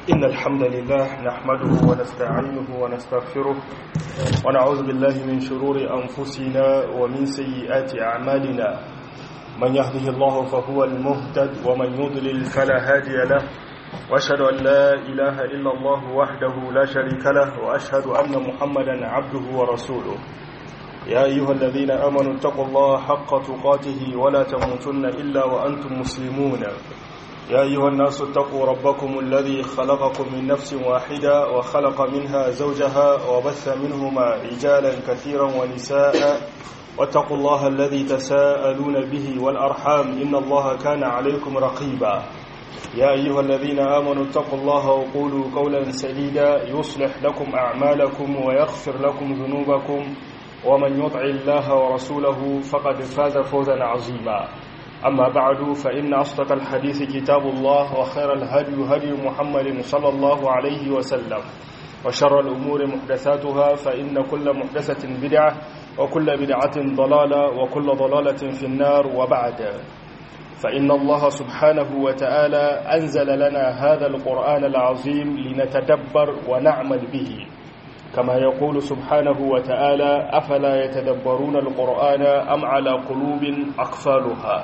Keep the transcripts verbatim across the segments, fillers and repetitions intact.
إن الحمد لله نحمده ونستعينه ونستغفره ونعوذ بالله من شرور أنفسنا ومن سيئات أعمالنا من يهده الله فهو المهتد ومن يضلل فلا هادي له وأشهد أن لا إله إلا الله وحده لا شريك له وأشهد أن محمدا عبده ورسوله يا أيها الذين آمنوا اتقوا الله حق تقاته ولا تموتن إلا وأنتم مسلمون يا أيها الناس اتقوا ربكم الذي خلقكم من نفس واحدة وخلق منها زوجها وبث منهما رجالا كثيرا ونساء واتقوا الله الذي تساءلون به والأرحام إن الله كان عليكم رقيبا يا أيها الذين آمنوا اتقوا الله وقولوا قولا سديدا يصلح لكم أعمالكم ويغفر لكم ذنوبكم ومن يطع الله ورسوله فقد فاز فوزا عظيما أما بعد فإن أصدق الحديث كتاب الله وخير الهدي هدي محمد صلى الله عليه وسلم وشر الأمور محدثاتها فإن كل محدثة بدعة وكل بدعة ضلالة وكل ضلالة في النار وبعد فإن الله سبحانه وتعالى أنزل لنا هذا القرآن العظيم لنتدبر ونعمل به كما يقول سبحانه وتعالى أفلا يتدبرون القرآن أم على قلوب أقفالها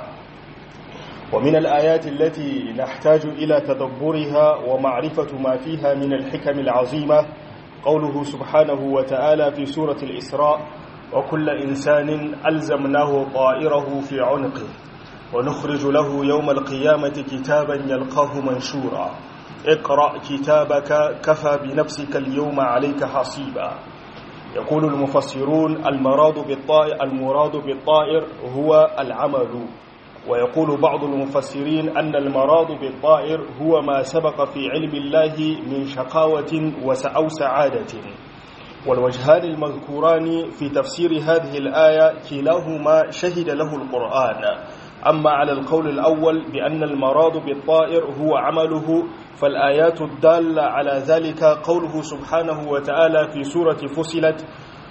ومن الآيات التي نحتاج إلى تدبرها ومعرفة ما فيها من الحكم العظيمة قوله سبحانه وتعالى في سورة الإسراء وكل إنسان ألزمناه طائره في عنقه ونخرج له يوم القيامة كتابا يلقاه منشورا اقرأ كتابك كفى بنفسك اليوم عليك حصيبا يقول المفسرون المراد بالطائر, المراد بالطائر هو العمل ويقول بعض المفسرين أن المراد بالطائر هو ما سبق في علم الله من شقاوة أو سعادة والوجهان المذكوران في تفسير هذه الآية كلاهما شهد له القرآن أما على القول الأول بأن المراد بالطائر هو عمله فالآيات الدالة على ذلك قوله سبحانه وتعالى في سورة فصلت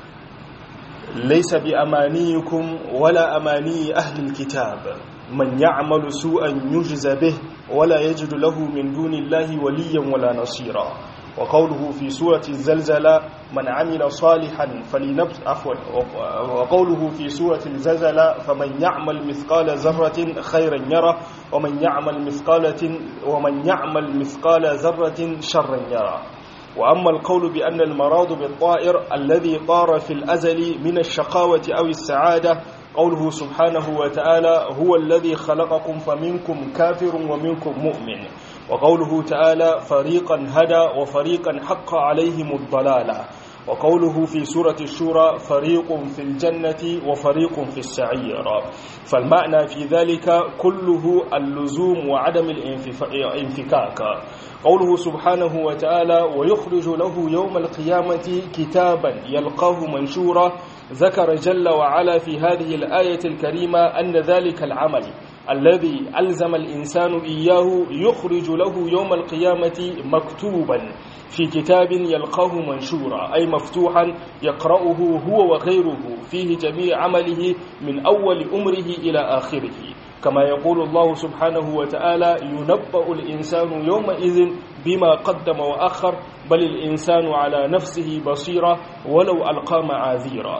ليس بأمانيكم ولا أماني أهل الكتاب من يعمل سوءا يجز به ولا يجد له من دون الله وليا ولا نصيرا وقوله في سورة الزلزلة من عمل صالحا فلنفس عفوا وقوله في سورة الزلزلة فمن يعمل مثقال ذرة خيرا يره ومن يعمل مثقالة ومن يعمل مثقال ذرة شرا يره وأما القول بأن المراد بالطائر الذي طار في الأزل من الشقاوة أو السعادة قوله سبحانه وتعالى هو الذي خلقكم فمنكم كافر ومنكم مؤمن وقوله تعالى فريقا هدى وفريقا حق عليهم الضلالة وقوله في سورة الشورى فريق في الجنة وفريق في السعير فالمعنى في ذلك كله اللزوم وعدم الانفكاك قوله سبحانه وتعالى ويخرج له يوم القيامة كتابا يلقاه منشورا ذكر جل وعلا في هذه الآية الكريمة أن ذلك العمل الذي ألزم الإنسان إياه يخرج له يوم القيامة مكتوبا في كتاب يلقاه منشورا أي مفتوحا يقرأه هو وغيره فيه جميع عمله من أول أمره إلى آخره كما يقول الله سبحانه وتعالى ينبأ الإنسان يومئذ بما قدم وأخر بل الإنسان على نفسه بصيرة ولو ألقى معاذيرا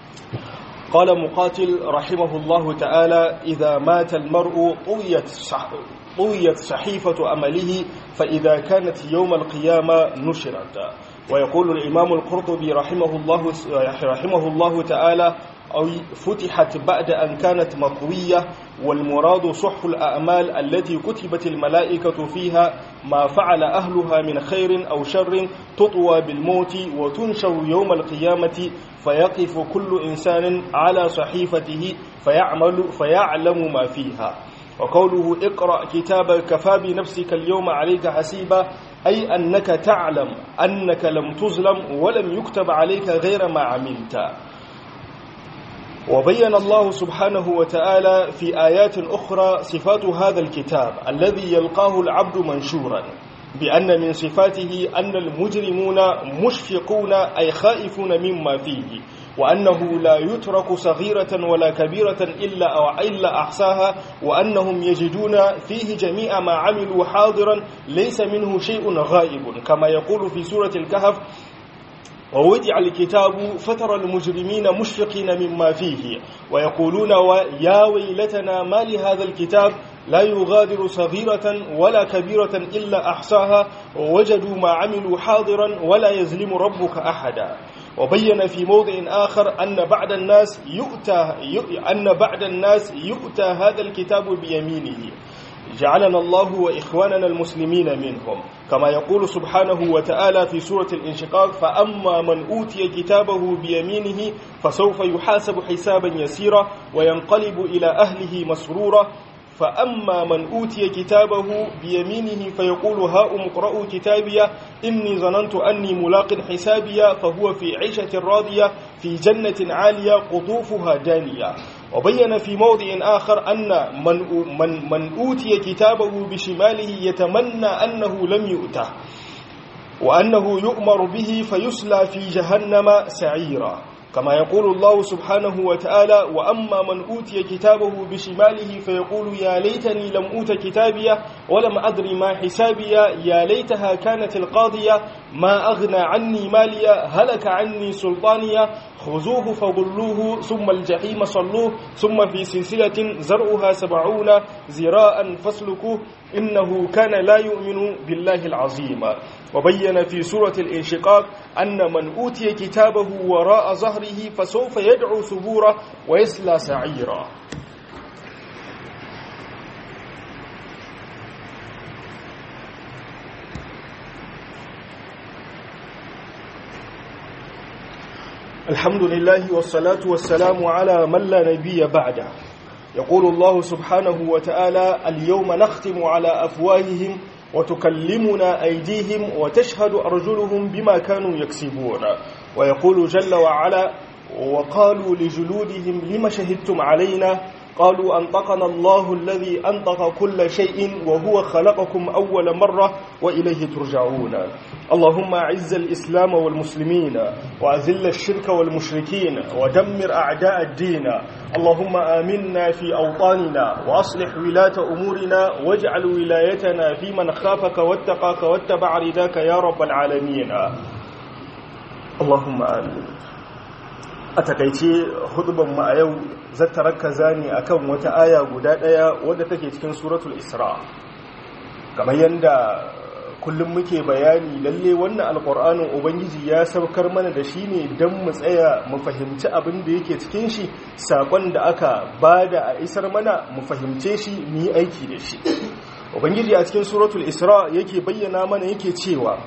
قال مقاتل رحمه الله تعالى إذا مات المرء طويت طويت صحيفة أمله فإذا كانت يوم القيامة نشرت ويقول الإمام القرطبي رحمه الله, رحمه الله تعالى أو فتحت بعد أن كانت مطوية والمراد صح الأعمال التي كتبت الملائكة فيها ما فعل أهلها من خير أو شر تطوى بالموت وتنشر يوم القيامة فيقف كل إنسان على صحيفته فيعمل فيعلم ما فيها وقوله اقرأ كتابك كفى بنفسك اليوم عليك حسيبا أي أنك تعلم أنك لم تظلم ولم يكتب عليك غير ما عملت وبين الله سبحانه وتعالى في آيات أخرى صفات هذا الكتاب الذي يلقاه العبد منشورا بأن من صفاته أن المجرمون مشفقون أي خائفون مما فيه وأنه لا يترك صغيرة ولا كبيرة إلا أو إلا أحصاها وأنهم يجدون فيه جميع ما عملوا حاضرا ليس منه شيء غائب كما يقول في سورة الكهف ووضع الكتاب فترى المجرمين مشفقين مما فيه ويقولون يا ويلتنا ما لهذا الكتاب لا يغادر صغيرة ولا كبيرة إلا أحصاها ووجدوا ما عملوا حاضرا ولا يظلم ربك أحدا. وبين في موضع آخر أن بعد الناس يؤتى أن بعد الناس يؤتى هذا الكتاب بيمينه جعلنا الله وإخواننا المسلمين منهم كما يقول سبحانه وتعالى في سورة الانشقاق فأما من أوتي كتابه بيمينه فسوف يحاسب حسابا يسيرا وينقلب إلى أهله مسرورا فأما من أوتي كتابه بيمينه فيقول هاؤم اقرءوا كتابي إني ظننت أني ملاق حسابي فهو في عيشة راضية في جنة عالية قطوفها دانية. وبين في موضع آخر أن من, من, من أوتي كتابه بشماله يتمنى أنه لم يؤته وأنه يؤمر به فيسلى في جهنم سعيرا كما يقول الله سبحانه وتعالى وأما من أوتي كتابه بشماله فيقول يا ليتني لم أوت كتابي ولم أدري ما حسابي يا ليتها كانت القاضية ما أغنى عني ماليا هلك عني سلطانيا خذوه فغلوه ثم الجحيم صلوه ثم في سلسلة زرعها سبعون ذراعا فاسلكوه إنه كان لا يؤمن بالله العظيم. وبين في سورة الانشقاق أن من أوتي كتابه وراء ظهره فسوف يدعو ثبورا ويسلى سعيرا. الحمد لله والصلاة والسلام على من لا نبي بعده. يقول الله سبحانه وتعالى اليوم نختم على أفواههم وتكلمنا أيديهم وتشهد أرجلهم بما كانوا يكسبون. ويقول جل وعلا وقالوا لجلودهم لما شهدتم علينا قالوا أنطقنا الله الذي أنطق كل شيء وهو خلقكم أول مرة وإليه ترجعون. اللهم أعز الإسلام والمسلمين وأذل الشرك والمشركين ودمر أعداء الدين. اللهم آمنا في أوطاننا وأصلح ولاة أمورنا واجعل ولايتنا في من خافك واتقاك واتبع رضاك يا رب العالمين. اللهم آمين. a takaice huduban mu a yau zata rakaza ne akan wata aya guda daya wadda take cikin suratul Isra. Kamar yanda kullum muke bayani lalle wannan alqur'anin ubangiji ya saukar mana da shi ne dan mu tsaya mu fahimci abin da yake cikin shi, sakon da aka bada a isar mana mu fahimce shi mu yi aiki da shi. Ubangiji a cikin suratul Isra yake bayyana mana yake cewa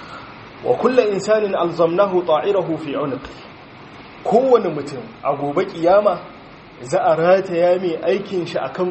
wa kullu insanin alzamnahu ta'irahu fi 'unqi. Kowane mutum a gobe kiyama za a rataya mai aikin shi akan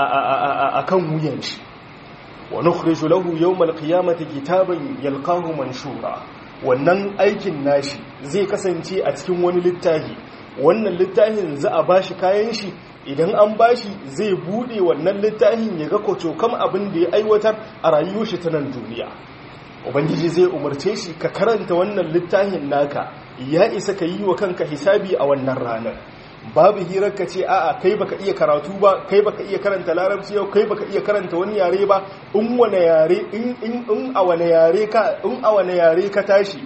akan wuyan shi. Wa nukhriju lahu yawmal qiyamati kitaban yalqahu manshura. Wannan aikin nashi zai kasance a cikin wani littafi. Wannan littafin za a bashi kayan shi, idan an bashi zai bude wannan littafin ya ga kocokam abin da ya aiwatar a rayuwar shi ta nan duniya. Ubangiji zai umarce shi ka karanta wannan littafin naka, ya isa ka yi wa kanka hisabi a wannan ranar. Babu hirar ka ce a'a kai baka iya karatu ba, kai baka iya karanta larabci yau, kai baka iya karanta wani yare ba. In wane yare in in in a wane yare ka in a wane yare ka tashi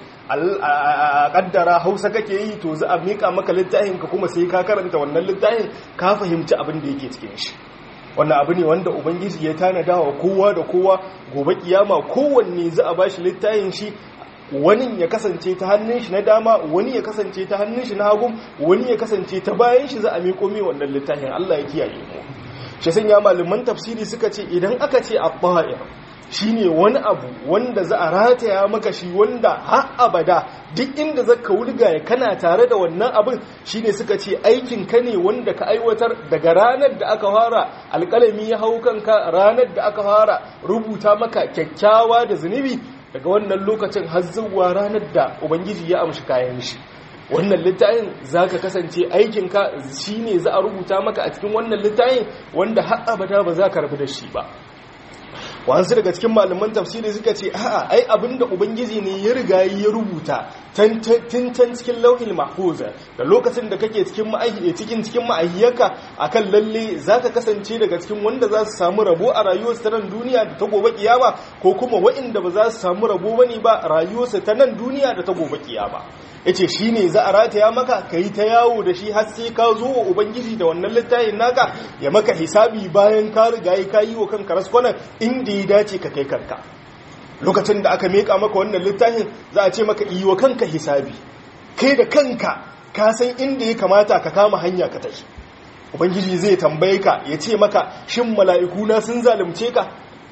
a kaddara Hausa kake yi to za a mika maka littafin ka kuma sai ka karanta wannan littafin ka fahimci abin da yake cikin shi. Wannan abu ne wanda ubangiji ya tanada wa kowa da kowa. Gobe kiyama kowanne za a bashi littafin shi, wani ya kasance ta hannun shi na dama, wani ya kasance ta hannun shi na hagu, wani ya kasance ta bayan shi za a miƙo mai wannan littafin. Allah ya kiyaye mu. Shi sanya malaman tafsiri suka ce idan aka ce at-ta'ir shine wani abu wanda za a rataya maka shi, wanda har abada duk inda zaka wurga ya kana tare da wannan abin. Shine suka ce aikin ka ne wanda ka aiwatar daga ranar da aka fara alƙalami ya hau kanka, ranar da aka fara rubuta maka kyakkyawa da zunubi, daga wannan lokacin har zuwa ranar da ubangiji ya amshi kayan shi. Wannan littafin zaka kasance aikin ka shine za a rubuta maka a cikin wannan littafin wanda har abada ba za ka rabu da shi ba. wasu daga cikin malaman tafsiri suka ce a'a ai abinda ubangiji ne ya riga ya rubuta tun cikin lauhil mahfuz da lokacin da kake cikin ma'ahi cikin cikin ma'ahiyarka akan lalle zaka kasance daga cikin wanda za su samu rabo a rayuwarsu ta nan duniya da ta gobe kiyama ko kuma waɗanda ba za su samu rabo bane ba rayuwarsu ta nan duniya da ta gobe kiyama yace shine za a rataya maka kai ta yawo da shi har sai ka zo wa ubangiji da wannan littafin naka ya maka hisabi bayan ka riga ka yi wa kanka raskwana inda ya dace ka kai kanka lokacin da aka meka maka wannan littafin za a ce maka yi wa kanka hisabi kai da kanka ka san inda ya kamata ka kama hanya ka tafi ubangiji zai tambaye ka ya ce maka shin mala'iku na sun zalunce ka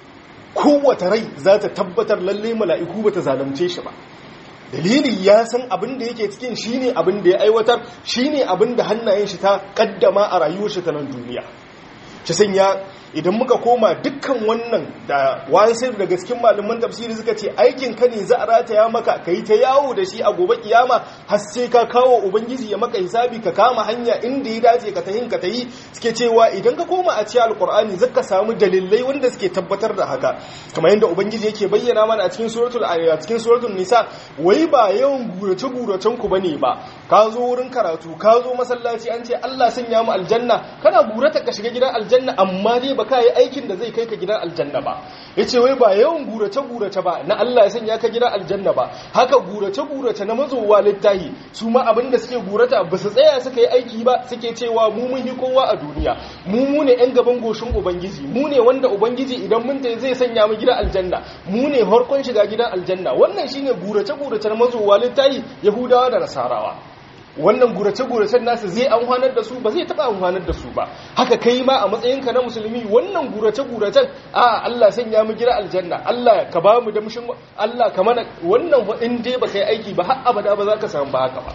kowace rai za ta tabbatar lalle mala'iku ba ta zalunce shi ba dalili ya san abin da yake cikin shine abin da ya aiwatar shine abin da hannayen shi ta kaddama a rayuwar shi ta nan duniya shi sanya idan muka koma dukkan wannan da wasu daga cikin malaman tafsiri suka ce aikin ka ne za a rataya maka kai ta yawo da shi a gobe kiyama har sai ka kawo ubangiji ya maka hisabi ka kama hanya inda ya dace ka tahin ka tayi suke cewa idan ka koma a cikin alqur'ani zaka samu dalilai wanda suke tabbatar da haka kamar yadda ubangiji yake bayyana mana a cikin suratul a cikin suratul nisa wai ba yawan gurace guracen ku bane ba ka zo wurin karatu ka zo masallaci an ce Allah sanya mu aljanna kana gurata ka shiga gidan aljanna amma dai ba ka yi aikin da zai kai ka gidan aljanna ba ya ce wai ba yawan gurace-gurace ba na Allah ya sanya ka gidan aljanna ba haka gurace-gurace na mazowa littahi su ma abinda suke gurata ba su tsaya suka yi aiki ba suke cewa mu mun yi kowa a duniya mu mu ne yan gaban goshin ubangiji mu ne wanda ubangiji idan mun tayi zai sanya mu gidan aljanna mu ne harkon shiga gidan aljanna wannan shine gurace-gurace na mazowa littahi yahudawa da nasarawa wannan gurace-guracen nasu zai amfanar da su ba zai taba amfanar da su ba haka kai ma a matsayinka na musulmi wannan gurace-guracen a Allah sanya mu gira aljanna Allah ka ba mu damshin Allah ka mana wannan in dai ba kai aiki ba har abada ba za ka samu ba haka ba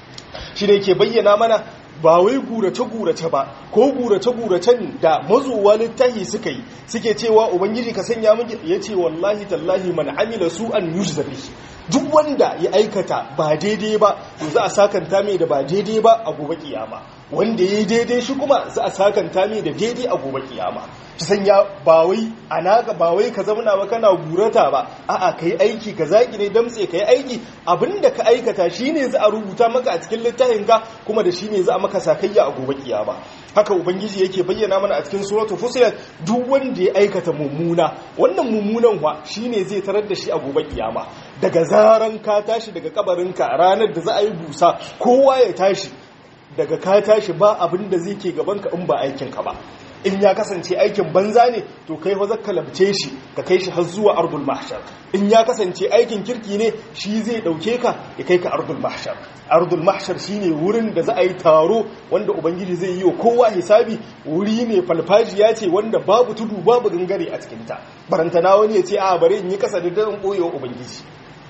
shi ne ke bayyana mana ba wai gurace-gurace ba ko gurace-guracen da mazuwa littahi suka yi suke cewa ubangiji ka sanya mu ya ce wallahi tallahi man amila su'an yujzabi duk wanda ya aikata ba daidai ba to za a sakanta mai da ba daidai ba a gobe kiyama wanda ya daidai shi kuma za a sakanta mai da daidai a gobe kiyama ta sanya ba wai anaka ba wai ka zauna ba kana gurata ba a'a kai aiki ka zaki ne damtse kai aiki abinda ka aikata shine za a rubuta maka a cikin littafin ka kuma da shine za a maka sakayya a gobe kiyama haka ubangiji yake bayyana mana a cikin suratul fusilat duk wanda ya aikata mummuna wannan mummunan wa shine zai tarar da shi a gobe kiyama daga zaran ka tashi daga kabarinka ranar da za a yi busa kowa ya tashi daga ka tashi ba abin da zai ke gabanka in ba aikinka ba in ya kasance aikin banza ne to kai fa zaka labce shi ka kai shi har zuwa ardul mahshar in ya kasance aikin kirki ne shi zai dauke ka ya kai ka ardul mahshar ardul mahshar shine wurin da za a yi taro wanda ubangiji zai yi wa kowa hisabi wuri ne falfajiya ce wanda babu tudu babu gangare a cikin ta barantana wani ya ce a bare in yi kasa da dan koyewa ubangiji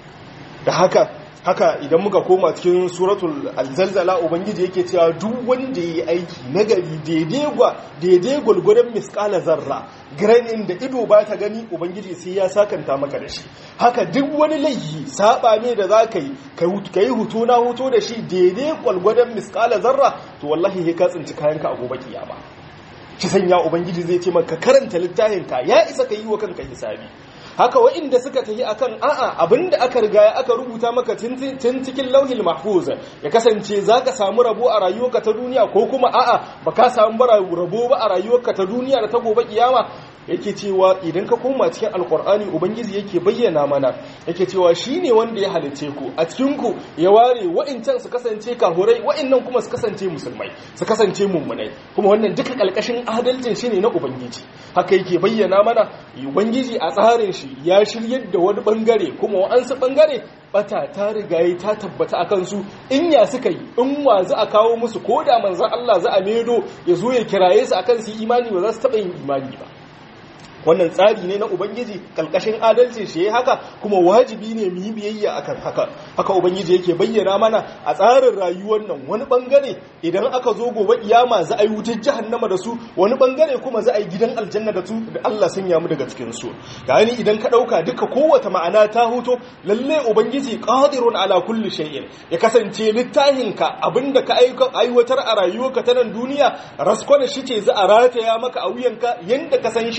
da haka haka idan muka koma cikin suratul alzalzala ubangiji yake cewa duk wanda yayi aiki nagari daidai gwa daidai gulgudan misqala zarra granin da ido ba ta gani ubangiji sai ya sakanta maka da shi haka duk wani laifi saba ne da zaka yi kai hutu na hutu da shi daidai gulgudan misqala zarra to wallahi sai ka tsinci kayanka a gobe kiyama ki sanya ubangiji zai ce maka karanta littafin ka ya isa ka yi wa kanka hisabi haka wa'inda suka tafi akan a'a abinda aka riga aka rubuta maka tun cikin lauhil mahfuz ya kasance zaka samu rabo a rayuwarka ta duniya ko kuma a'a baka samu rabo ba a rayuwarka ta duniya da ta gobe kiyama yake cewa idan ka koma cikin alkur'ani ubangiji yake bayyana mana yake cewa shine wanda ya halice ku a cikin ku ya ware wa'incan su kasance kahurai wa'innan kuma su kasance musulmai su kasance mummunai kuma wannan duka kalkashin adalcin shine na ubangiji haka yake bayyana mana ubangiji a tsarin shi ya shiryar da wani bangare kuma wa'ansu bangare bata ta rigaye ta tabbata akan su in ya suka yi in wa za a kawo musu koda manzon Allah za a medo ya zo ya kiraye su akan su imani ba za su taba yin imani ba wannan tsari ne na ubangiji kalkashin adalci shi haka kuma wajibi ne mu yi biyayya akan haka haka ubangiji yake bayyana mana a tsarin rayuwar nan wani bangare idan aka zo gobe kiyama za a yi wutar jahannama da su wani bangare kuma za a yi gidan aljanna da su da Allah sanya mu daga cikin su gani idan ka dauka duka kowace ma'ana ta huto lalle ubangiji qadirun ala kulli shay'in ya kasance littafin ka abinda ka aiwatar a rayuwarka ta nan duniya raskwana shi ce za a rataya maka a wuyanka yanda ka san shan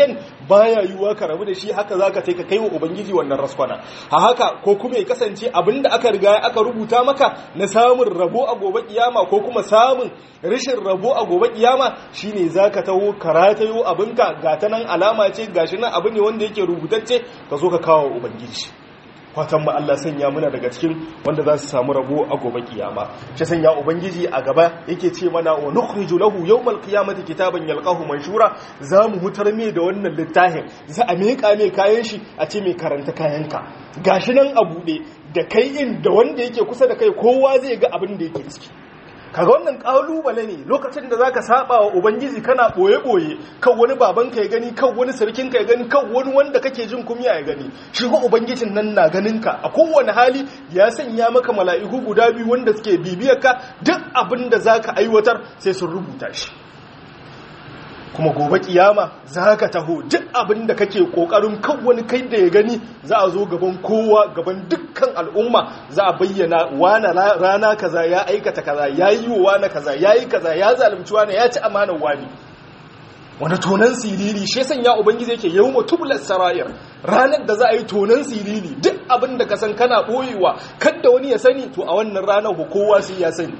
baya yiwuwa ka rabu da shi, haka zaka kai ka kaiwa ubangiji wannan raskwana. A haka ko kuma ya kasance abinda aka riga aka rubuta maka na samun rabo a gobe kiyama ko kuma samun rashin rabo a gobe kiyama shine zaka taho karatayo abinka ga ta nan alama ce gashi nan abu ne wanda yake rubutacce ka zo ka kawo ubangiji. Fatan mu Allah sanya muna daga cikin wanda za su samu rabo a gobe kiyama. Shi sanya ubangiji a gaba yake ce mana wa nukhriju lahu yawmal qiyamati kitaban yalqahu manshura, za mu hutar me da wannan littafin, za a meka me kayan shi a ce me karanta kayanka. Gashi nan a bude da kai in da wanda yake kusa da kai kowa zai ga abin da yake ciki. Kaga wannan kalubale ne lokacin da zaka saba wa ubangiji kana boye boye, kan wani babanka ya gani, kan wani sarkinka ya gani, kan wani wanda kake jin kumiya ya gani. Shi ko ubangijin nan na ganin ka a kowane hali, ya sanya maka mala'iku guda biyu wanda suke bibiyar ka, duk abin da zaka aiwatar sai sun rubuta shi. Kuma gobe kiyama zaka taho duk abin da kake kokarin kan wani kai da ya gani, za a zo gaban kowa, gaban dukkan al'umma, za a bayyana wani rana kaza ya aikata kaza, ya yi wa wani kaza, ya yi kaza, ya zalunci wani, ya ci amanar wani. Wani tonan siriri, shi sanya ubangiji yake yawma tublas sarayir, ranar da za a yi tonan siriri, duk abin da ka san kana boyewa kada wani ya sani, to a wannan ranar kowa sai ya sani.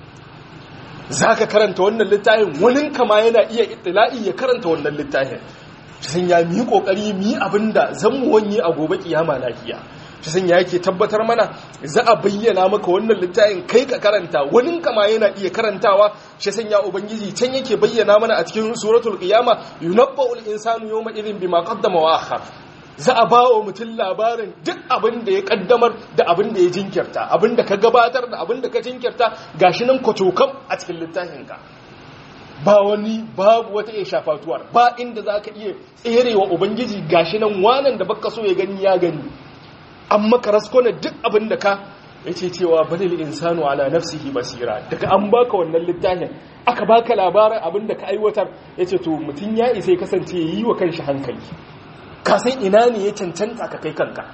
Za ka karanta wannan littafin, wani kama yana iya itila'i ya karanta wannan littafin. Sun ya mi kokari mi abinda zan mu wanye a gobe kiyama lafiya. Sun ya yake tabbatar mana za a bayyana maka wannan littafin kai ka karanta, wani kama yana iya karantawa. Shi sun ya ubangiji can yake bayyana mana a cikin suratul qiyama, yunabba'ul insanu yawma idhin bima qaddama wa akhar. Za a ba wa mutum labarin duk abin da ya kaddamar da abin da ya jinkirta, abin da ka gabatar da abin da ka jinkirta, gashi nan kwatokam a cikin littafinka. Ba wani babu wata iya shafatuwar, ba inda za ka iya tserewa ubangiji, gashi nan wanan da baka so ya gani ya gani. An maka raskona duk abin da ka yace cewa balil insanu ala nafsihi basira, daga an baka wannan littafin aka baka labarin abin da ka aiwatar, yace to mutum ya isa ya kasance yi wa kanshi hankali. Ka san ina ne ya cancanta ka kai kanka.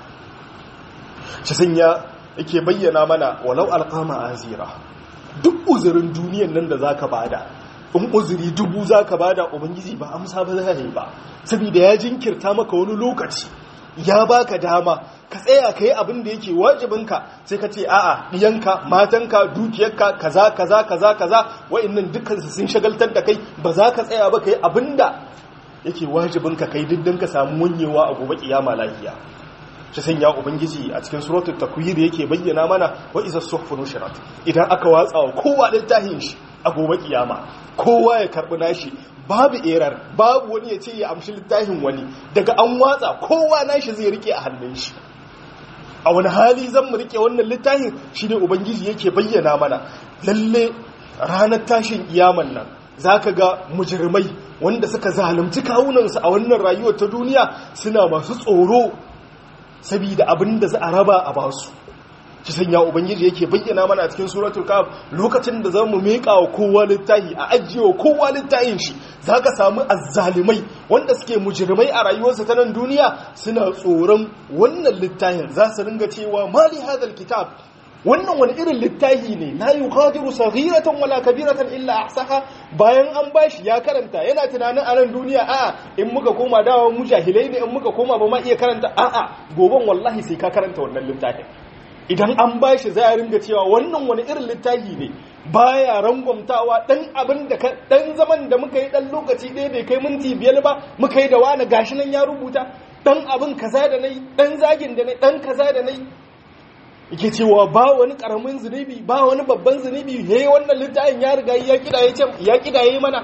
Shi sanya yake bayyana mana walau alqama azira, duk uzurin duniyan nan da zaka bada, in uzuri dubu zaka bada ubangiji ba amsa ba zai ba, saboda ya jinkirta maka wani lokaci, ya baka dama ka tsaya kai abin da yake wajibinka, sai ka ce a'a diyanka, matanka, dukiyarka, kaza kaza kaza kaza, wa'annan dukkan su sun shagaltar da kai, ba za ka tsaya ba kai abinda yake wajibin ka kai diddan ka samu wanyewa a gobe kiyama lafiya. Shi sanya ubangiji a cikin suratul takwir yake bayyana mana wa iza suhfu nushirat, idan aka watsa wa kowa littafin shi a gobe kiyama, kowa ya karbi nashi, babu erar, babu wani ya ce ya amshi littafin wani, daga an watsa kowa nashi zai rike a hannun shi. A wani hali zan mu rike wannan littafin shine ubangiji yake bayyana mana, lalle ranar tashin kiyaman nan zaka ga mujrimai wanda suka zalunci kawunansu a wannan rayuwar ta duniya suna masu tsoro saboda abin da za a raba a basu. Shi sanya ubangiji yake bayyana mana a cikin suratul kahf, lokacin da zamu meka wa kowa littafi, a ajiye wa kowa littafin shi, zaka samu azzalimai wanda suke mujrimai a rayuwarsa ta nan duniya suna tsoron wannan littafin, za su ringa cewa mali hadal kitab, wannan wani irin littafi ne, la yughadiru saghiratan wala kabiratan illa ahsaha. Bayan an bashi ya karanta, yana tunanin a nan duniya a'a in muka koma dawo mu jahilai ne, in muka koma ba ma iya karanta, a'a goben wallahi sai ka karanta wannan littafin. Idan an bashi za a ringa cewa wannan wani irin littafi ne, baya rangwamtawa, dan abin da dan zaman da muka yi dan lokaci ɗaya bai kai minti biyar ba muka yi da wani gashi nan ya rubuta, dan abin kaza da nayi, dan zagin da nayi, dan kaza da nayi. Yake cewa ba wani karamin zunubi, ba wani babban zunubi, he wannan littafin ya riga ya kidaye ce ya kidaye mana.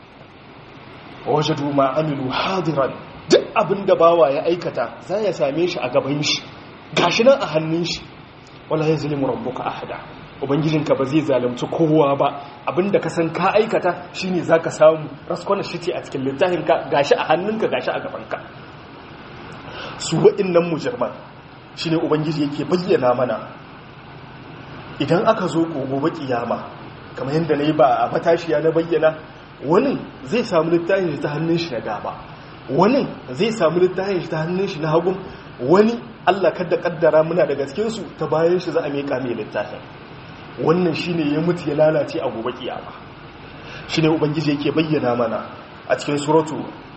Wajadu ma amilu hadiran, duk abinda bawa ya aikata za ya same shi a gaban shi, gashi nan a hannun shi. Wala yazlimu rabbuka ahada, ubangijinka ba zai zalunci kowa ba, abinda ka san ka aikata shine zaka samu, raskwana shi ce a cikin littafin ka, gashi a hannunka, gashi a gaban ka. Su wa'innan mujirman shi ne ubangiji yake bayyana mana, idan aka zo gobe kiyama kamar yadda na yi ba a matashiya na bayyana, wani zai samu littafin shi ta hannun shi na dama, wani zai samu littafin shi ta hannun shi na hagun, wani Allah kada kaddara muna daga cikinsu ta bayan shi za a meka mai littafin. Wannan shi ne ya mutu ya lalace a gobe kiyama. Shi ne ubangiji yake bayyana mana a cikin suratu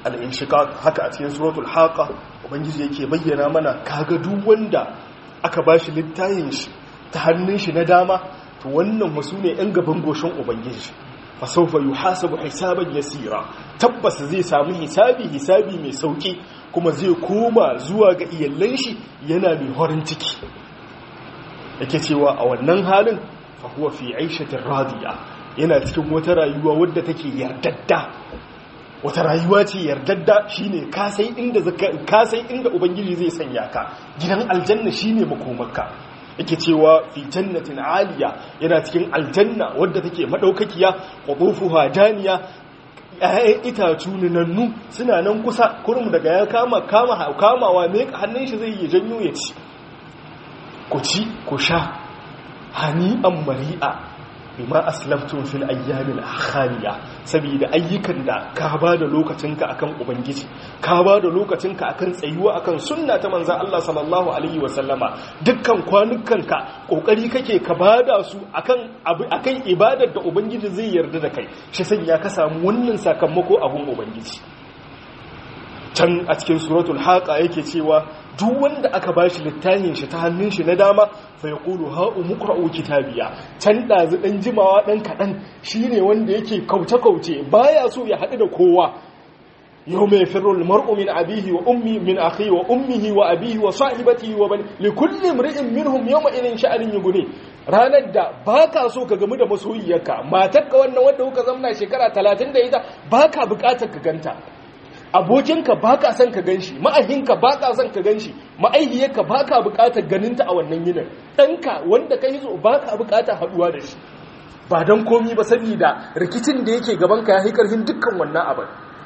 al-inshiqaq haka a cikin suratul haqa ubangiji yake bayyana mana kaga duk wanda aka bashi littafin shi ta hannun shi na dama to wannan wasu ne yan gaban goshin ubangiji fa sawfa yuhasabu hisaban yasira tabbas zai samu hisabi hisabi mai sauki kuma zai koma zuwa ga iyallan shi yana mai horin ciki yake cewa a wannan halin fa huwa fi 'aishatin radiya yana cikin wata rayuwa wadda take yardadda wata rayuwa ce yardadda shine ka sai inda zaka ka sai inda ubangiji zai sanya ka gidan aljanna shine makomarka yake cewa fi jannatin aliya yana cikin aljanna wadda take madaukakiya qutufuha daniya ƴaƴan itatu nannu suna nan kusa kurum daga ya kama kama kamawa ne hannun shi zai yi janyo ya ci ku ci ku sha hani'an mari'a bima aslaftum fil ayyamil akhaliya saboda ayyukan da ka ba da lokacinka akan ubangiji ka ba da lokacinka akan tsayuwa akan sunna ta manzon Allah sallallahu alaihi wasallama dukkan kwanukanka kokari kake ka bada su akan akan ibadar da ubangiji zai yarda da kai shi sanya ka samu wannan sakamako abun ubangiji can a cikin suratul haqa yake cewa duk wanda aka bashi littafin shi ta hannun shi na dama fa yaqulu ha umqra'u kitabiya can dazu dan jimawa dan kadan shine wanda yake kauce kauce baya so ya hadu da kowa yawma yafirru almar'u min abihi wa ummi min akhi wa ummihi wa abihi wa sahibatihi wa bani likulli imri'in minhum yawma idhin sha'anin yughni ranar da baka so ka gamu da masoyiyarka matarka wannan wanda kuka zamna shekara talatin da ita baka bukatar ka ganta abokinka ba ka son ka ganshi ma'ahinka ba ka son ka ganshi ma'aihiyarka ba ka bukatar ganinta a wannan yinin ɗanka wanda ka yi zo ba ka bukatar haɗuwa da shi ba don komi ba saboda rikicin da yake gabanka ya yi ƙarfin dukkan wannan abin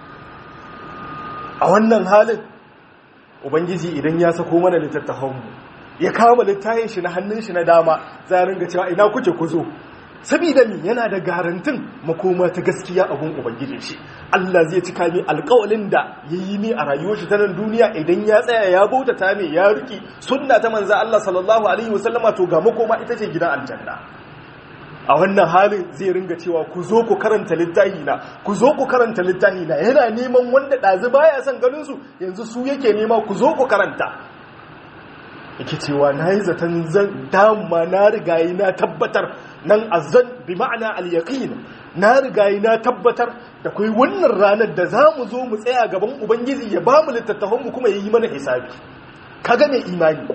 a wannan halin ubangiji idan ya sako mana littattafanmu ya kama littafin shi na hannun shi na dama za a ringa cewa ina kuke ku zo sabida mi yana da garantin makoma ta gaskiya abun ubangiji shi Allah zai cika mi alƙawalin da yayi ne a rayuwar shi ta nan duniya idan ya tsaya ya bautata mai ya riki sunna ta manzo Allah sallallahu alaihi wasallama to ga makoma ita ce gidan aljanna a wannan halin zai ringa cewa ku zo ku karanta littafi na ku zo ku karanta littafi na yana neman wanda dazu baya son ganin su yanzu su yake nema ku zo ku karanta yake cewa nayi zaton zan dama na rigayi na tabbatar nan azan bi ma'ana al-yaqin na rigayi na tabbatar da kai wannan ranar da zamu zo mu tsaya gaban ubangiji ya bamu littattafan mu kuma yayi mana hisabi kaga mai imani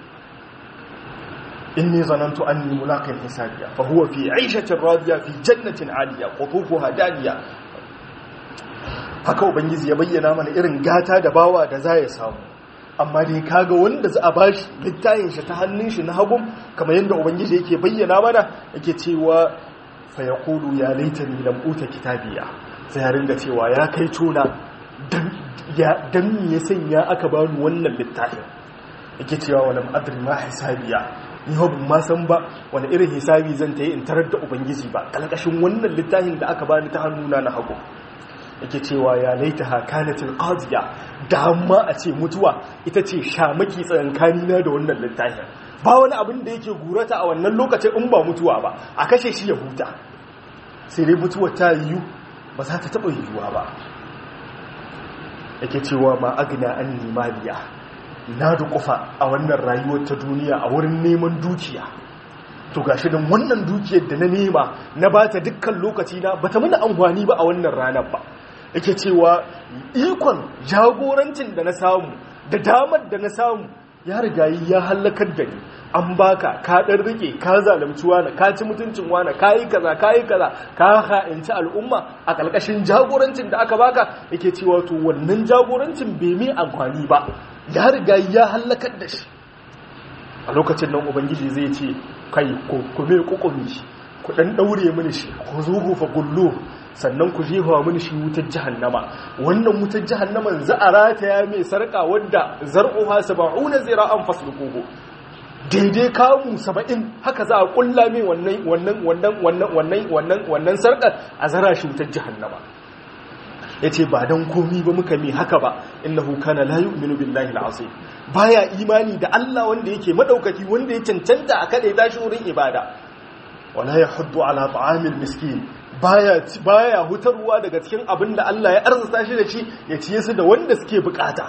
inni zanantu anni mulaqin hisabiya fa huwa fi 'aishatin radiya fi jannatin 'aliya qutufuha daniya haka ubangiji ya bayyana mana irin gata da bawa da za ya samu amma dai kaga wanda za a bashi littafin shi ta hannun shi na hagu kamar yadda ubangiji yake bayyana mana yake cewa fa yaqulu ya laitani lam uta kitabiya sai ya ringa cewa ya kai tona dan ya dan me ya sanya aka bani wannan littafin yake cewa walam adri ma hisabiya ni hobu ma san ba wani irin hisabi zan ta yi in tarar da ubangiji ba kalkashin wannan littafin da aka bani ta hannuna na hagu yake cewa ya laitaha kanatil qadiya da amma a ce mutuwa ita ce shamaki tsakankani na da wannan littafin ba wani abin da yake gurata a wannan lokacin in ba mutuwa ba a kashe shi ya huta sai dai mutuwa ta yiwu ba za ta taba yiwuwa ba yake cewa ma agna anni maliya na dukufa a wannan rayuwar ta duniya a wurin neman dukiya to gashi dan wannan dukiyar da na nema na bata dukkan lokaci na bata mana amfani ba a wannan ranar ba yake cewa ikon jagorancin da na samu da damar da na samu ya riga ya halakar da ni an baka ka dan rike ka zalunci wani ka ci mutuncin wani ka yi kaza ka yi kaza ka ha'inci al'umma a kalkashin jagorancin da aka baka yake cewa to wannan jagorancin bai mai amfani ba ya riga ya halakar da shi a lokacin nan ubangiji zai ce kai ku me kukumi ku dan daure mini shi ku zuhu fa gullu sannan ku jefa mini shi wutar jahannama wannan wutar jahannaman za a rataya mai sarka wadda zar'uha sab'una zira'an fasluquhu daidai kamu saba'in haka za a kulla mai wannan wannan wannan wannan wannan wannan wannan sarkar a zara shi wutar jahannama yace ba dan komi ba muka mi haka ba innahu kana la yu'minu billahi al-azim baya imani da Allah wanda yake madaukaki wanda ya cancanta a kada ya tashi wurin ibada wala yahuddu ala ta'amil miskin baya baya hutarwa daga cikin abin da Allah ya arzuta shi da shi ya ciye su da wanda suke bukata.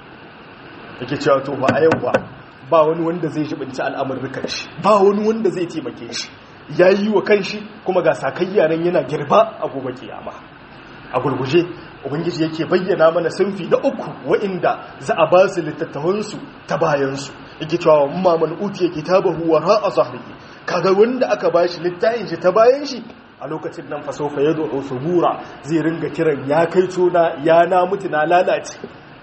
Yake cewa to ba a yau ba ba wani wanda zai jibinci al'amurrukan shi, ba wani wanda zai taimake shi, ya yi wa kanshi kuma ga sakayya nan yana girba a gobe kiyama. A gurguje ubangiji yake bayyana mana sunfi da uku wa'inda za a ba su littattafansu ta bayansu. Yake cewa amma man utiya kitabahu wara'a zahrihi, kaga wanda aka bashi littafin shi ta bayan shi, a lokacin nan fa sofa yad'u subura, zai ringa kiran ya kai tona ya na mutu na lalace.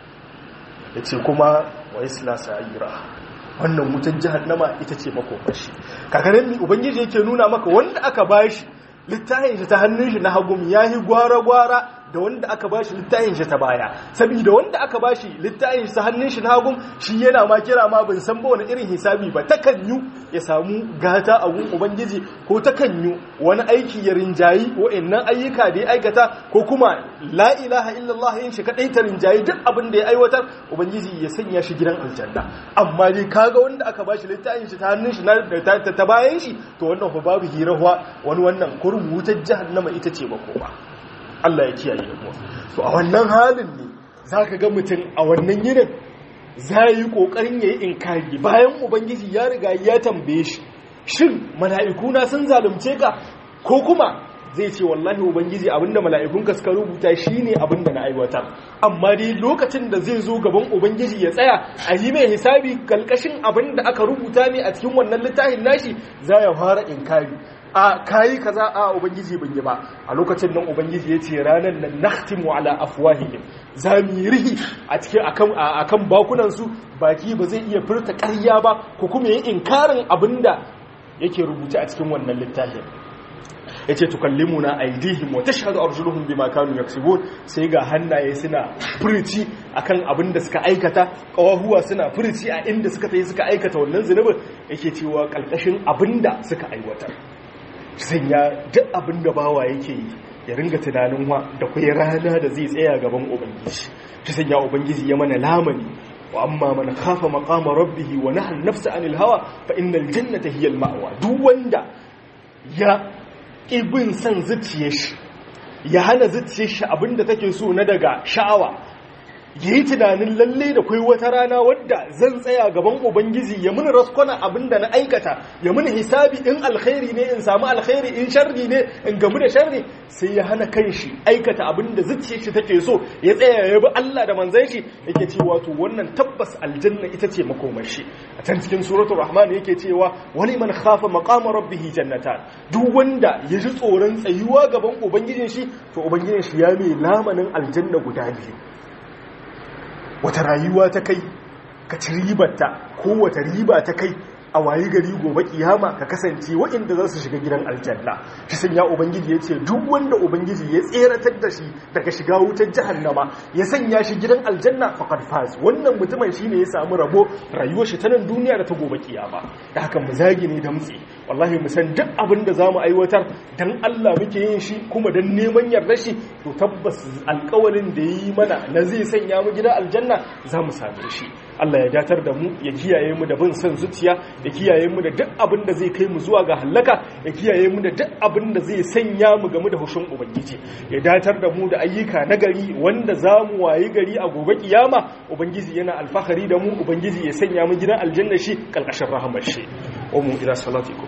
Yace kuma wa isla sa'ira, wannan wutan jahannama ita ce makomashi. Kakarin mi ubangiji yake nuna maka wanda aka bashi littafin shi ta hannun shi na hagum yayi gwara-gwara da wanda aka bashi littafin shi ta baya, saboda wanda aka bashi littafin shi ta hannun shi na hagum shi yana ma kira ma ban san ba wani irin hisabi ba, takanyu ya samu gata a gun ubangiji, ko takanyu wani aiki ya rinjayi wa'annan ayyuka da ya aikata, ko kuma la ilaha illallah yin shi kadai ta rinjayi duk abin da ya aiwatar, ubangiji ya sanya shi gidan aljanna. Amma dai kaga wanda aka bashi littafin shi ta hannun shi na ta, ta bayan shi, to wannan fa babu hirawa wani wannan kurmu wutar jahannama ita ce makoma. Allah ya kiyaye da mu. To a wannan halin ne zaka ga mutum a wannan yinin zai yi kokarin yayi inkari bayan ubangiji ya riga ya tambaye shi, shin mala'iku na sun zalunce ka, ko kuma zai ce wallahi ubangiji abinda mala'ikunka suka rubuta shine abinda na aiwatar. Amma dai lokacin da zai zo gaban ubangiji ya tsaya a yi mai hisabi kalkashin abinda aka rubuta ne a cikin wannan littafin nashi, za ya fara inkari. A kayi kaza a ubangiji ban yi ba. A lokacin nan ubangiji ya ce ranar nan nakhtimu ala afwahihim, za mu yi rihi a cikin akan akan bakunan su, baki ba zai iya furta ƙarya ba ko kuma yin inkarin abinda yake rubuta a cikin wannan littafin. Yace tukallimuna aydihim wa tashhadu arjuluhum bima kanu yaksubun, sai ga hannaye suna furci akan abinda suka aikata, kawahuwa suna furci a inda suka tayi suka aikata wannan zunubin, yake cewa kalkashin abinda suka aiwatar. Sanya duk abin da bawa yake yi ya ringa tunanin wa da kwai rana da zai tsaya gaban ubangiji. Ta sanya ubangiji ya mana lamani, wa amma man khafa maqama rabbih wa nahana an-nafsa 'anil hawa fa innal jannata hiya al-ma'wa. Duk wanda ya ibin san zuciyar shi, ya hana zuciyar shi abinda take so na daga sha'awa, yayi tunanin lalle da kai wata rana wadda zan tsaya gaban ubangiji ya muni raskona abinda na aikata, ya muni hisabi in alkhairi ne in samu alkhairi, in sharri ne in gamu da sharri, sai ya hana kanshi aikata abinda zuciyar shi take so, ya tsaya ya bi Allah da manzon shi, yake cewa to wannan tabbas aljanna ita ce makomar shi. A can cikin suratul rahman yake cewa wali man khafa maqama rabbih jannatan, duk wanda ya ji tsoron tsayuwa gaban ubangijin shi, to ubangijin shi ya mai lamanin aljanna guda biyu. Wata rayuwa ta kai ka ci ribarta, ko wata riba ta kai a wayi gari gobe kiyama ka kasance waɗanda za su shiga gidan aljanna. Shi sanya ubangiji ya ce duk wanda ubangiji ya tseratar da shi daga shiga wutar jahannama ya sanya shi gidan aljanna faqad faz, wannan mutumin shine ya samu rabo rayuwar shi ta nan duniya da ta gobe kiyama. Da haka mu zagi ne damtse, wallahi mu san duk abin da zamu aiwatar dan Allah muke yin shi kuma dan neman yarda shi, to tabbas alƙawarin da yayi mana na zai sanya mu gidan aljanna zamu same shi. Allah ya datar da mu, ya kiyaye mu da bin son zuciya, ya kiyaye mu da duk abin da zai kai mu zuwa ga halaka, ya kiyaye mu da duk abin da zai sanya mu game da hushin ubangiji, ya datar da mu da ayyuka na gari wanda za mu wayi gari a gobe kiyama ubangiji yana alfahari da mu, ubangiji ya sanya mu gidan aljanna shi kalkashin rahamar shi. Wa mu ila salatikum.